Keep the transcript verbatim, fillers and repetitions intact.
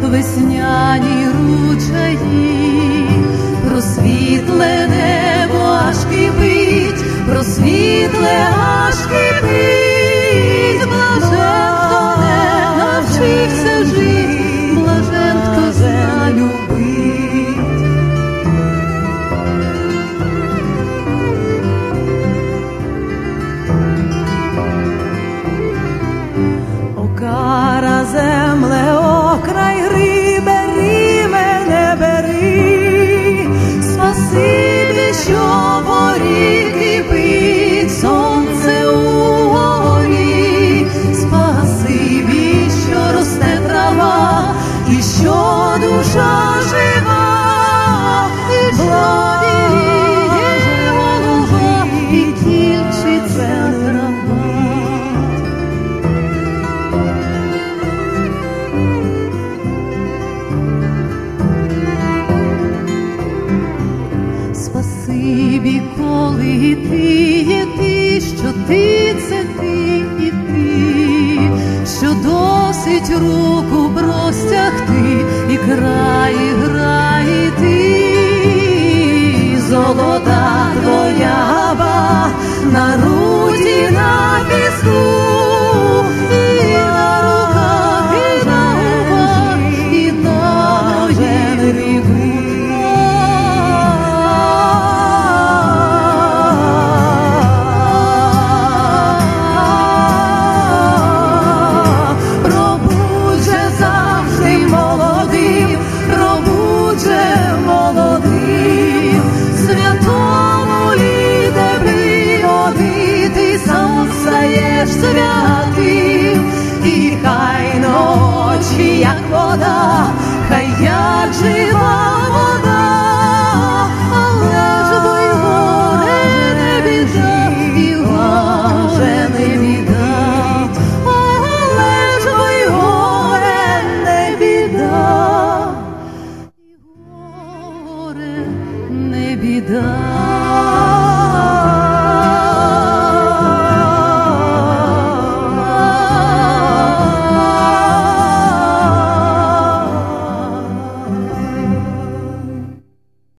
весняні ручаї, просвітле небо аж кипить, просвітле аж кипить. Блажен, хто не навчився жить, блажен, хто залюбить. О, кара земле, о, край гри, бери мене, бери. Спасибі, що горі кипить сонце у горі. Спасибі, що росте трава і що душа жива. І блаженніє голова, і тільчиться трава. Спасибі, коли ти є ти, що ти – це ти і ти, що досить руку простягти і край грає ти. Золота твоя ба на руді, на піску, і на руках, і на губах, і на женеві. Святим, і хай ночі, як вода, хай як жива вода, але ж бо й горе не біда, і лаже не біда, але ж бо й горе не біда, і горе не біда.